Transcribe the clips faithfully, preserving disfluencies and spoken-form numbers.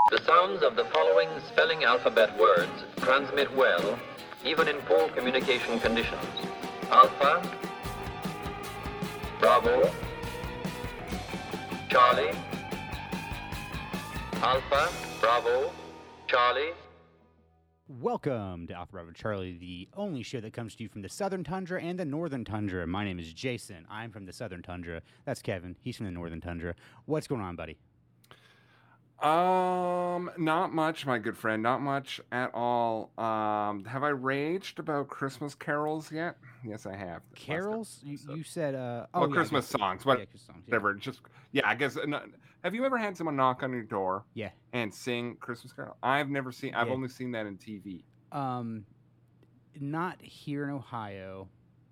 The sounds of the following spelling alphabet words transmit well, even in poor communication conditions. Alpha, Bravo, Charlie, Alpha, Bravo, Charlie. Welcome to Alpha Bravo Charlie, the only show that comes to you from the Southern Tundra and the Northern Tundra. My name is Jason. I'm from the Southern Tundra. That's Kevin. He's from the Northern Tundra. What's going on, buddy? Um, not much, my good friend. Not much at all. Um, have I raged about Christmas carols yet? Yes, I have. Carols? You, you said, uh, oh, oh, well, yeah, Christmas songs. What? Yeah, Christmas songs. Yeah. Whatever. Just yeah. I guess. Uh, have you ever had someone knock on your door? Yeah. And sing Christmas carol? I've never seen. I've Yeah. only seen that in T V. Um, not here in Ohio.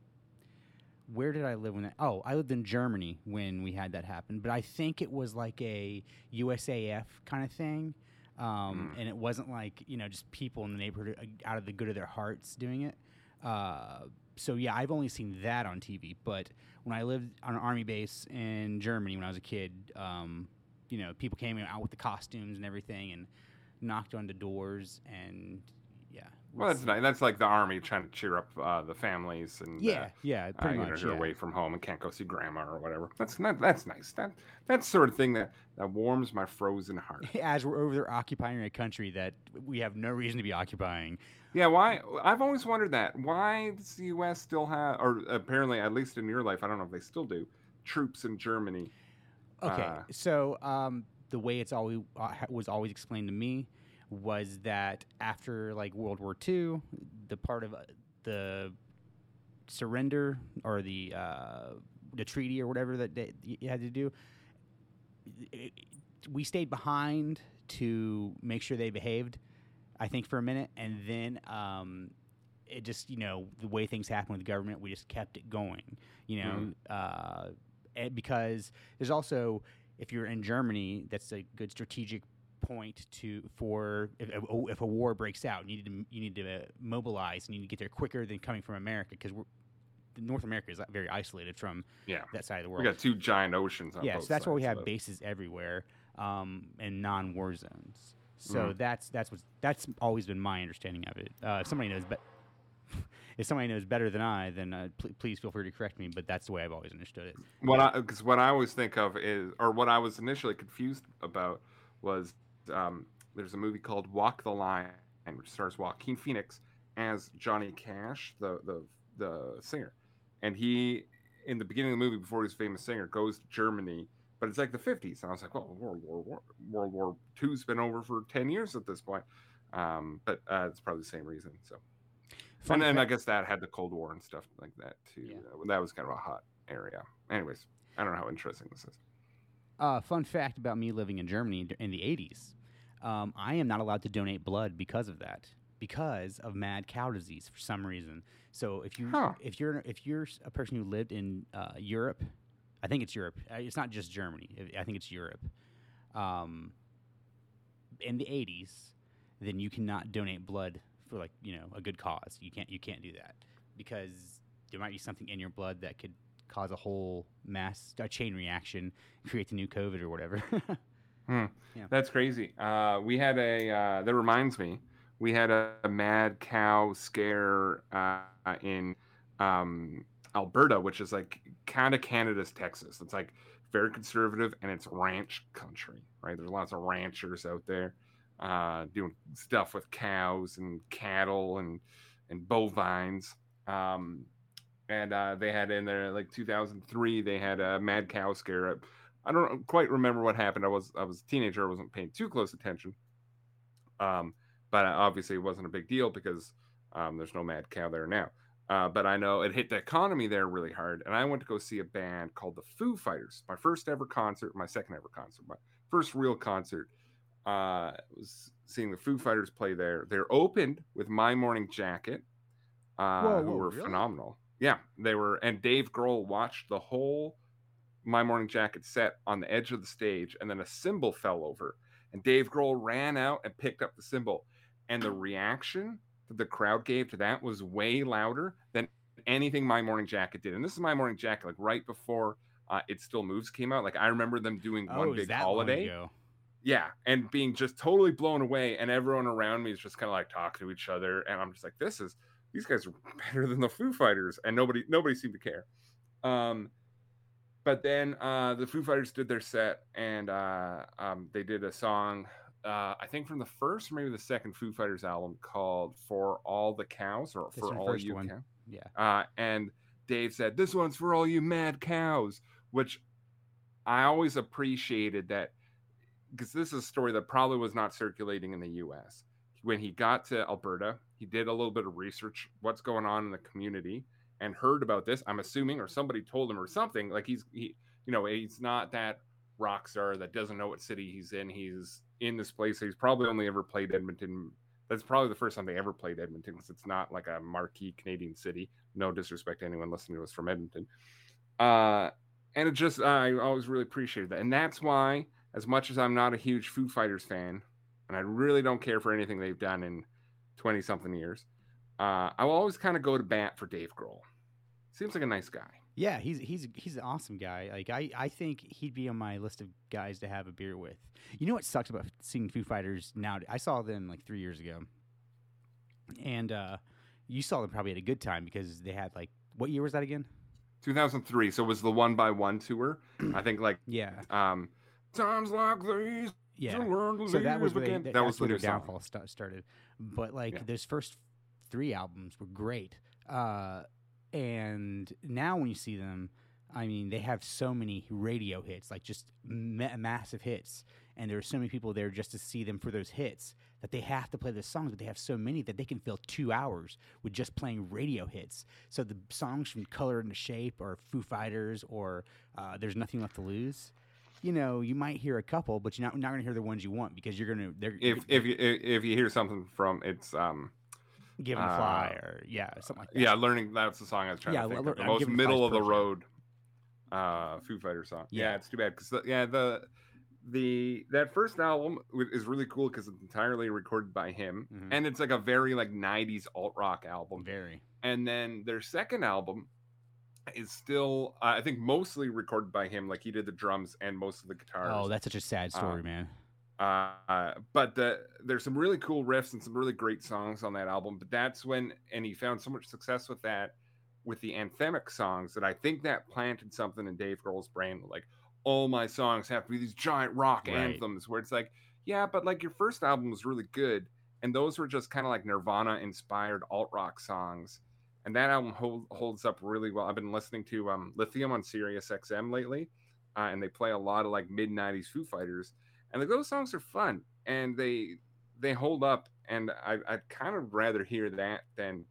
Where did I live when that? Oh, I lived in Germany when we had that happen. But I think it was like a U S A F kind of thing. Um, mm. And it wasn't like, you know, just people in the neighborhood out of the good of their hearts doing it. Uh, so, yeah, I've only seen that on T V. But when I lived on an army base in Germany when I was a kid, um, you know, people came out with the costumes and everything and knocked on the doors and, yeah. Well, that's nice. That's like the army trying to cheer up uh, the families and yeah, uh, yeah, pretty uh, much. Who are yeah. away from home and can't go see grandma or whatever. That's not, that's nice. That that's sort of thing that, that warms my frozen heart. As we're over there occupying a country that we have no reason to be occupying. Yeah, why? I've always wondered that. Why does the U S still have, or apparently, at least in your life, I don't know if they still do, troops in Germany? Okay, uh, so um, the way it's always uh, was always explained to me was that after like World War Two, the part of uh, the surrender or the uh, the treaty or whatever that they, you had to do, it, we stayed behind to make sure they behaved, I think, for a minute, and then um, it just, you know, the way things happen with the government, we just kept it going, you know, mm. uh, and because there's also, if you're in Germany, that's a good strategic point to for if, if a war breaks out, you need to you need to uh, mobilize and you need to get there quicker than coming from America because North America is very isolated from yeah. that side of the world. We got two giant oceans on yeah, both so that's sides, why we have so. bases everywhere um, and non-war zones. So Mm. that's that's what that's always been my understanding of it. Uh, if somebody knows, but if somebody knows better than I, then uh, pl- please feel free to correct me. But that's the way I've always understood it. What I because what I always think of is, or what I was initially confused about was. Um, there's a movie called Walk the Line, which stars Joaquin Phoenix as Johnny Cash, the the the singer, and he, in the beginning of the movie, before he's a famous singer, goes to Germany, but it's like the fifties, and I was like, well, World War War, World War Two's been over for ten years at this point, um, but uh, it's probably the same reason. So, Fun and then I guess that had the Cold War and stuff like that too. Yeah. Uh, that was kind of a hot area. Anyways, I don't know how interesting this is. Uh, fun fact about me living in Germany in the eighties. Um, I am not allowed to donate blood because of that, because of mad cow disease for some reason. So if you huh. if you're if you're a person who lived in uh, Europe, I think it's Europe. It's not just Germany. I think it's Europe. Um, in the eighties, then you cannot donate blood for like you know a good cause. You can't you can't do that because there might be something in your blood that could cause a whole mass a chain reaction, create the new COVID or whatever. hmm. yeah. That's crazy. Uh, we had a, uh, that reminds me, we had a, a mad cow scare uh, in um, Alberta, which is like kind of Canada's Texas. It's like very conservative and it's ranch country, right? There's lots of ranchers out there uh, doing stuff with cows and cattle and, and bovines. Um, And uh, they had in there like two thousand three. They had a mad cow scare. I don't quite remember what happened. I was I was a teenager. I wasn't paying too close attention. Um, but obviously it wasn't a big deal because um, there's no mad cow there now. Uh, but I know it hit the economy there really hard. And I went to go see a band called the Foo Fighters. My first ever concert, my second ever concert, my first real concert. Uh, was seeing the Foo Fighters play there. They're opened with My Morning Jacket, uh, whoa, who whoa, were really? phenomenal. Yeah, they were, and Dave Grohl watched the whole My Morning Jacket set on the edge of the stage, and then a cymbal fell over, and Dave Grohl ran out and picked up the cymbal, and the reaction that the crowd gave to that was way louder than anything My Morning Jacket did. And this is My Morning Jacket, like right before uh, It Still Moves came out. Like I remember them doing Oh, one is big that holiday. long ago? yeah, and being just totally blown away, and everyone around me is just kind of like talking to each other, and I'm just like, this is these guys are better than the Foo Fighters, and nobody nobody seemed to care. Um, but then uh, the Foo Fighters did their set, and uh, um, they did a song, uh, I think from the first or maybe the second Foo Fighters album called "For All the Cows" or That's "For the All first You one. Cows." Yeah. Uh, and Dave said, "This one's for all you mad cows," which I always appreciated that, because this is a story that probably was not circulating in the U S. When he got to Alberta, he did a little bit of research, what's going on in the community, and heard about this. I'm assuming, or somebody told him or something. Like he's, he, you know, he's not that rock star that doesn't know what city he's in. He's in this place. He's probably only ever played Edmonton. That's probably the first time they ever played Edmonton, because it's not like a marquee Canadian city. No disrespect to anyone listening to us from Edmonton. Uh, and it just, I always really appreciated that. And that's why, as much as I'm not a huge Foo Fighters fan, and I really don't care for anything they've done in twenty something years, uh, I will always kind of go to bat for Dave Grohl. Seems like a nice guy. Yeah, he's he's he's an awesome guy. Like I, I think he'd be on my list of guys to have a beer with. You know what sucks about seeing Foo Fighters now? I saw them like three years ago, and uh, you saw them probably at a good time, because they had like, what year was that again? two thousand three. So it was the one by one tour. I think like yeah. Um, times like these. Yeah. To so that was where they, that, that, that was was their the downfall st- started. But like yeah. those first three albums were great. Uh, and now when you see them, I mean, they have so many radio hits, like just ma- massive hits. And there are so many people there just to see them for those hits that they have to play the songs, but they have so many that they can fill two hours with just playing radio hits. So the songs from Color and the Shape or Foo Fighters or uh, There's Nothing Left to Lose, you know, you might hear a couple, but you're not, not going to hear the ones you want, because you're going to... If if you if you hear something from, it's... um. Give 'em a fly, uh, or yeah, something like that. Yeah, learning, that's the song I was trying yeah, to think l- of. The l- most middle of the road uh, Foo Fighters song. Yeah. yeah, it's too bad, because yeah, the the that first album is really cool because it's entirely recorded by him, mm-hmm. and it's like a very like nineties alt rock album. Very. And then their second album is still, uh, I think, mostly recorded by him. Like he did the drums and most of the guitars. Oh, that's such a sad story, uh, man. Uh, but the, there's some really cool riffs and some really great songs on that album. But that's when, and he found so much success with that, with the anthemic songs, that I think that planted something in Dave Grohl's brain. Like, all my songs have to be these giant rock right. anthems, where it's like, yeah, but like your first album was really good, and those were just kind of like Nirvana inspired alt rock songs. And that album hold, holds up really well. I've been listening to um, Lithium on Sirius X M lately, uh, and they play a lot of like mid nineties Foo Fighters. And like, those songs are fun, and they they hold up. And I, I'd kind of rather hear that than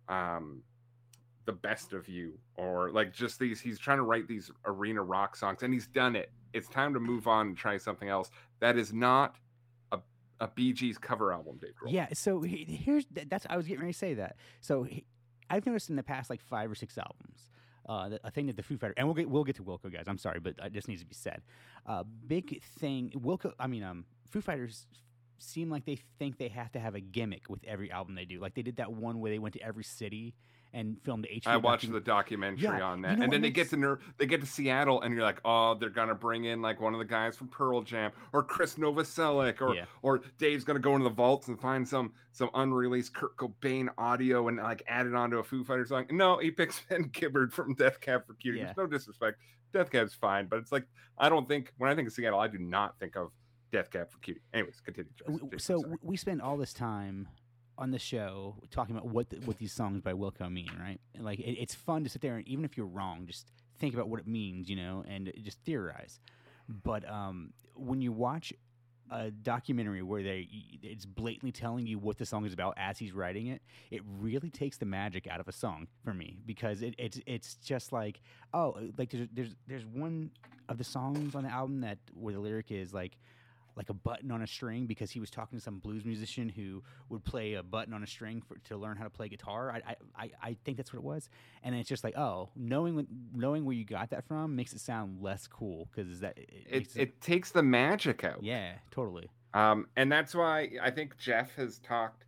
um, The Best of You, or like just these. He's trying to write these arena rock songs, and he's done it. It's time to move on and try something else. That is not a, a Bee Gees cover album, Dave Grohl. Yeah. So he, here's that's I was getting ready to say that. So he, I've noticed in the past like five or six albums. Uh, I think that the Foo Fighters, and we'll get we'll get to Wilco, guys. I'm sorry, but it just needs to be said. Uh, big thing, Wilco. I mean, um, Foo Fighters seem like they think they have to have a gimmick with every album they do. Like they did that one where they went to every city and filmed the H B O. I watched document- the documentary yeah, on that, you know and then makes- they get to ner- they get to Seattle, and you're like, oh, they're gonna bring in like one of the guys from Pearl Jam, or Chris Novoselic, or yeah. or Dave's gonna go into the vaults and find some some unreleased Kurt Cobain audio and like add it onto a Foo Fighters song. No, he picks Ben Gibbard from Death Cab for Cutie. Yeah. There's no disrespect, Death Cab's fine, but it's like, I don't think, when I think of Seattle, I do not think of Death Cab for Cutie. Anyways, continue. Jason, so sorry. we spend all this time on the show talking about what the, what these songs by Wilco mean, right? And like it, it's fun to sit there and even if you're wrong, just think about what it means, you know, and just theorize. But um, when you watch a documentary where they it's blatantly telling you what the song is about as he's writing it, it really takes the magic out of a song for me, because it, it's it's just like, oh, like there's there's there's one of the songs on the album that where the lyric is like. like a button on a string, because he was talking to some blues musician who would play a button on a string for, to learn how to play guitar. I, I I think that's what it was. And it's just like, oh, knowing knowing where you got that from makes it sound less cool, because that it, it, it, it takes the magic out. Yeah, totally. Um, and that's why I think Jeff has talked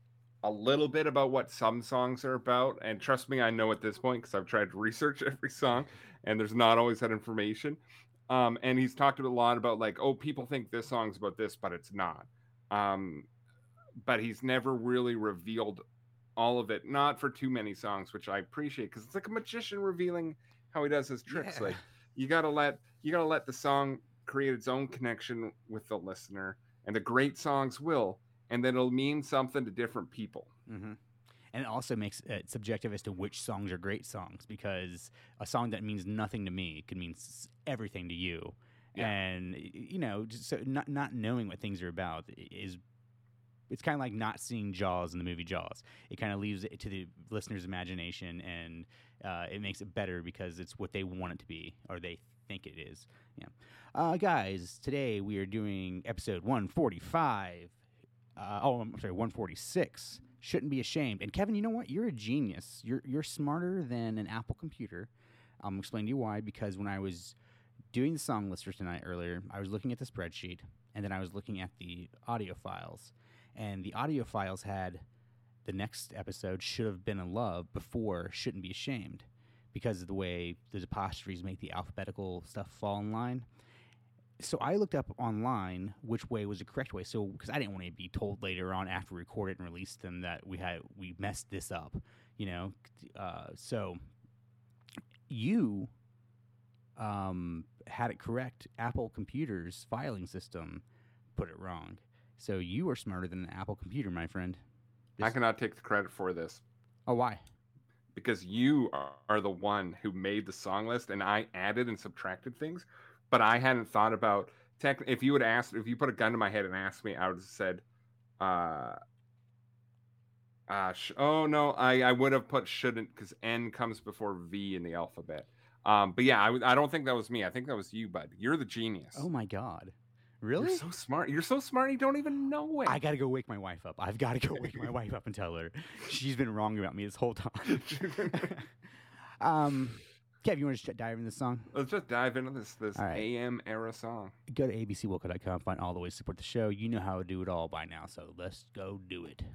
a little bit about what some songs are about. And trust me, I know at this point, because I've tried to research every song, and there's not always that information. Um, and he's talked a lot about like, oh, people think this song's about this, but it's not. Um, but he's never really revealed all of it, not for too many songs, which I appreciate because it's like a magician revealing how he does his tricks. Yeah. Like you gotta let you gotta let the song create its own connection with the listener, and the great songs will, and then it'll mean something to different people. Mm-hmm. And it also makes it subjective as to which songs are great songs, because a song that means nothing to me could mean everything to you. Yeah. And, you know, just so not, not knowing what things are about is, it's kind of like not seeing Jaws in the movie Jaws. It kind of leaves it to the listener's imagination, and uh, it makes it better because it's what they want it to be, or they think it is. Yeah. Uh, guys, today we are doing episode one forty-five. Uh, oh, I'm sorry, one forty-six. Shouldn't be ashamed. And Kevin, you know what? You're a genius. You're you're smarter than an Apple computer. I'm explaining to you why. Because when I was doing the song lister tonight earlier, I was looking at the spreadsheet, and then I was looking at the audio files. And the audio files had the next episode, Should Have Been in Love, before Shouldn't Be Ashamed, because of the way those apostrophes make the alphabetical stuff fall in line. So I looked up online which way was the correct way. So because I didn't want to be told later on after we record it and release them that we had we messed this up, you know. Uh, so you um, had it correct. Apple Computer's filing system put it wrong. So you are smarter than an Apple computer, my friend. This... I cannot take the credit for this. Oh, why? Because you are the one who made the song list, and I added and subtracted things. But I hadn't thought about tech. If you had asked, if you put a gun to my head and asked me, I would have said, uh, uh sh- oh no, I, I would have put shouldn't, because N comes before V in the alphabet. Um, but yeah, I, w- I don't think that was me. I think that was you, bud. You're the genius. Oh my God. Really? You're so smart. You're so smart. You don't even know it. I got to go wake my wife up. I've got to go wake my wife up and tell her she's been wrong about me this whole time. um, Kev, you want to just dive into this song? Let's just dive into this this right. A M era song. Go to a b c wilco dot com, find all the ways to support the show. You know how to do it all by now, so let's go do it.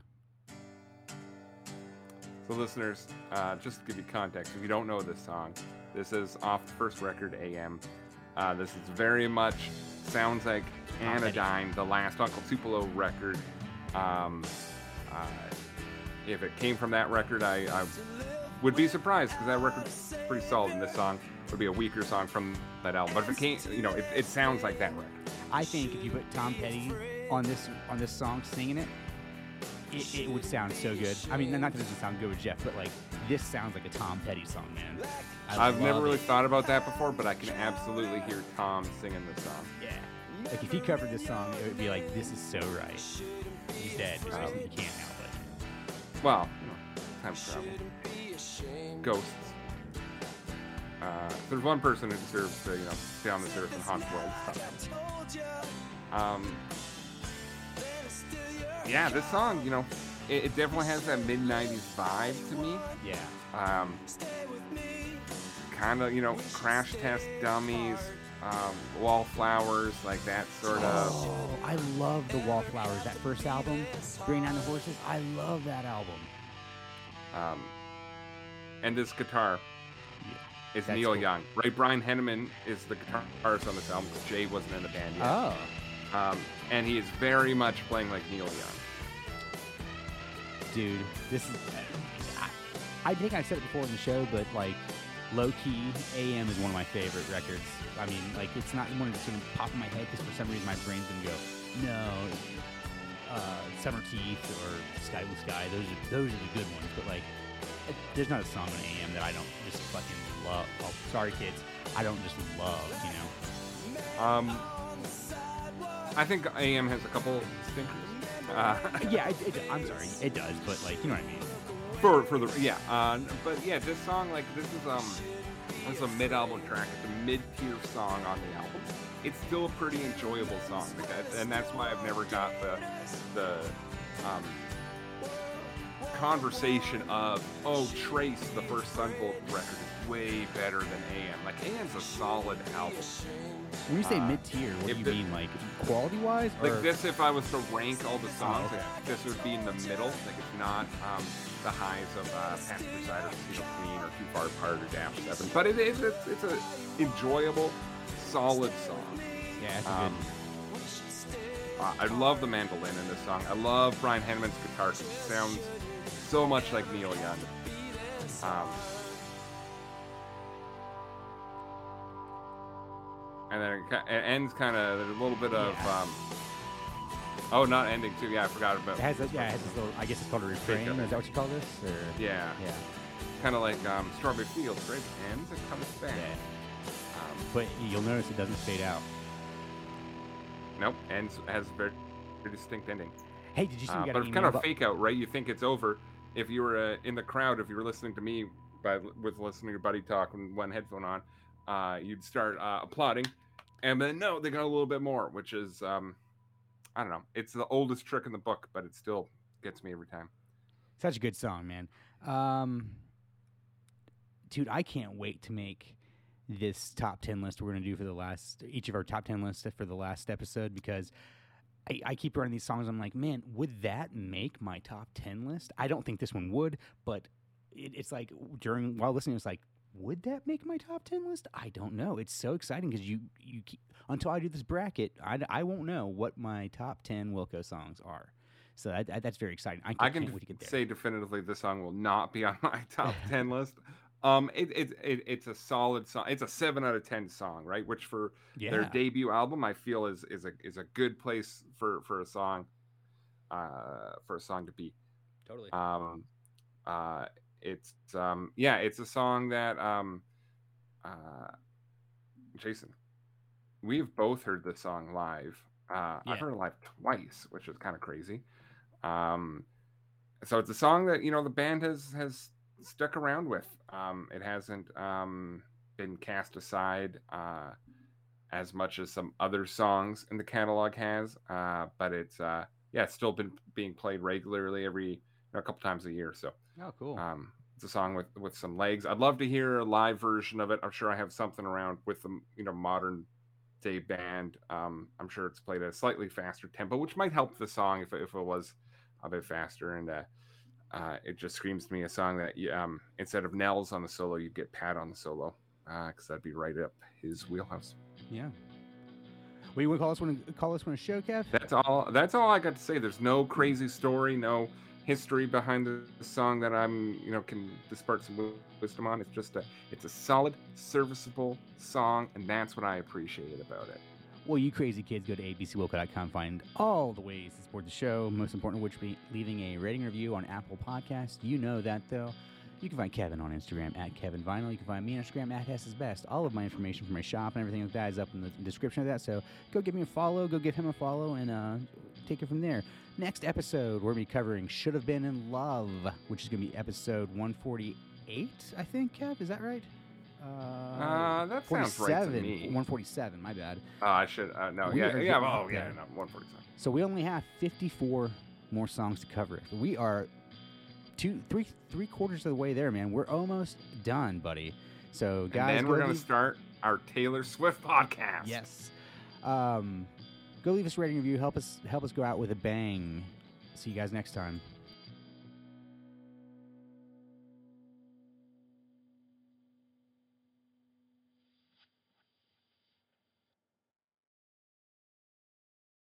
So listeners, uh, just to give you context, if you don't know this song, this is off the first record, A M. Uh, this is very much, sounds like Anodyne, the last Uncle Tupelo record. Um, uh, if it came from that record, I... I would be surprised, because that record's pretty solid, and this song would be a weaker song from that album. But if it came, you know, it, it sounds like that record. I think if you put Tom Petty on this on this song singing it, it, it would sound so good. I mean, not that it doesn't sound good with Jeff, but like this sounds like a Tom Petty song, man. I I've never really it. thought about that before, but I can absolutely hear Tom singing this song. Yeah, like if he covered this song, it would be like, this is so right. He's dead, um, so you can't help it. Well, you know, time travel. Ghosts. Uh, there's one person who deserves to, you know, stay on this earth and haunt worlds. Um, yeah, this song, you know, it, it definitely has that mid nineties vibe to me. Yeah. Um, kind of, you know, Crash Test Dummies, um, Wallflowers, like that sort of. Oh, I love the Wallflowers. That first album, Bring Down the Horses. I love that album. Um. And this guitar yeah, is Neil cool. Young. Right, Brian Henneman is the guitarist on this album, because Jay wasn't in the band yet. Oh. Um, and he is very much playing like Neil Young. Dude, this is... I, I think I said it before in the show, but, like, low-key, A M is one of my favorite records. I mean, like, it's not one that's going to pop in my head, because for some reason my brain's going to go, no, uh, Summer Teeth or Sky Blue Sky, those are, those are the good ones, but, like, there's not a song on A M that I don't just fucking love. Oh, sorry, kids. I don't just love, you know? Um, I think A M has a couple stinkers. Uh, yeah, it, it, I'm sorry. It does, but, like, you know what I mean? For, for the, yeah. Uh, but, yeah, this song, like, this is, um, this is a mid-album track. It's a mid-tier song on the album. It's still a pretty enjoyable song. Like that, and that's why I've never got the, the, um, conversation of, oh, Trace, the first Sunvolt record, is way better than A M. Like, A M's a solid album. When you say uh, mid-tier, what do you the, mean? Like, quality-wise? Like or? This, if I was to rank all the songs, oh, okay. this would be in the middle. Like, it's not um, the highs of uh, Passenger Side or Casino Queen or Too Far Apart or Dash seven. But it is, it's, it's an enjoyable, solid song. Yeah, that's um, good. Uh, I love the mandolin in this song. I love Brian Henneman's guitar. It sounds so much like Neil Young. Um, and then it, it ends kind of a little bit of. Yeah. Um, oh, not ending too. Yeah, I forgot about. It has a, yeah, it has this little. I guess it's called a refrain. Is that what you call this? Or? Yeah. Yeah. Kind of like um, Strawberry Fields, right? It ends, it comes back. Yeah. Um, but you'll notice it doesn't fade out. Nope, ends has a very, very distinct ending. Hey, did you see? Uh, We got but an it's kind email of about- fake out, right? You think it's over if you were uh, in the crowd. If you were listening to me by with listening to Buddy talk with one headphone on, uh, you'd start uh, applauding, and then no, they got a little bit more, which is um, I don't know. It's the oldest trick in the book, but it still gets me every time. Such a good song, man. Um, dude, I can't wait to make this top ten list we're going to do for the last, each of our top ten lists for the last episode, because I, I keep running these songs. I'm like, man, would that make my top ten list? I don't think this one would, but it, it's like during, while listening, it's like, would that make my top ten list? I don't know. It's so exciting because you, you keep, until I do this bracket, I, I won't know what my top ten Wilco songs are. So that, that, that's very exciting. I, I can't can wait to get there. say definitively this song will not be on my top ten list. Um, it, it, it it's a solid song. It's a seven out of ten song, right? Which for Yeah. their debut album, I feel is is a is a good place for for a song, uh, for a song to be. Totally. Um, uh, it's um, yeah, it's a song that um, uh, Jason, we've both heard this song live. Uh, Yeah. I've heard it live twice, which is kind of crazy. Um, so it's a song that you know the band has has stuck around with. Um, it hasn't um, been cast aside uh, as much as some other songs in the catalog has, uh, but it's uh, yeah, it's still been being played regularly every you know, a couple times a year. So Oh, cool. um, it's a song with with some legs. I'd love to hear a live version of it. I'm sure I have something around with the you know modern day band. Um, I'm sure it's played at a slightly faster tempo, which might help the song if if it was a bit faster. And uh, uh, it just screams to me a song that um, instead of Nels on the solo, you'd get Pat on the solo, because uh, that'd be right up his wheelhouse. Yeah. Well, you want to call us when call us when a show, Kev? That's all. That's all I got to say. There's no crazy story, no history behind the song that I'm, you know, can disperse some wisdom on. It's just a, it's a solid, serviceable song, and that's what I appreciate about it. Well, you crazy kids, go to a b c wilco dot com, find all the ways to support the show, most important of which be leaving a rating review on Apple Podcasts. You know that, though. You can find Kevin on Instagram at Kevin Vinyl. You can find me on Instagram at Hess's Best. All of my information for my shop and everything like that is up in the description of that. So go give me a follow, go give him a follow, and uh, take it from there. Next episode, we're going to be covering Should Have Been in Love, which is going to be episode one forty-eight, I think, Kev. Is that right? Uh, Uh, that sounds right to me. one forty-seven, my bad. Oh, I should. Uh, no, We yeah, are yeah. getting Oh, up yeah. there. No, one forty-seven. So we only have fifty-four more songs to cover. We are two, three, three quarters of the way there, man. We're almost done, buddy. So, guys, And then we're go gonna leave- start our Taylor Swift podcast. Yes. Um, go leave us a rating review. Help us help us go out with a bang. See you guys next time.